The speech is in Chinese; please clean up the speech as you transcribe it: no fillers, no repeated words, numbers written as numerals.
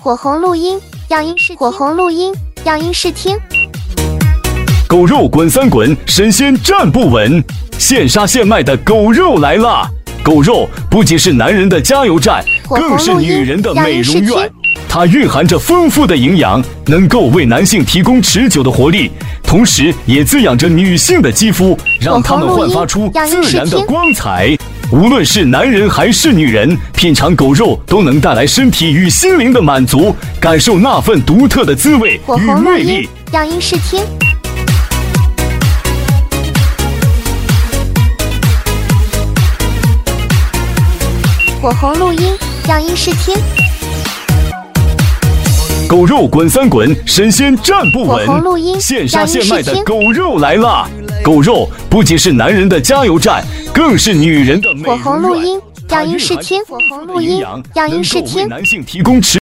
火红录音，样音试火红录音，样音试听。 狗肉滚三滚，神仙站不稳。现杀现卖的狗肉来啦！狗肉不仅是男人的加油站，更是女人的美容院。它蕴含着丰富的营养，能够为男性提供持久的活力，同时也滋养着女性的肌肤，让她们焕发出自然的光彩。无论是男人还是女人，品尝狗肉都能带来身体与心灵的满足，感受那份独特的滋味与魅力。 样音试听。火红录音，样音试听。 狗肉滚三滚，神仙站不稳。 火红录音， 现杀现卖的狗肉来啦！狗肉不仅是男人的加油站，更是女人的美容院。 火红录音，样音试听。火红录音，样音试听。 男性提供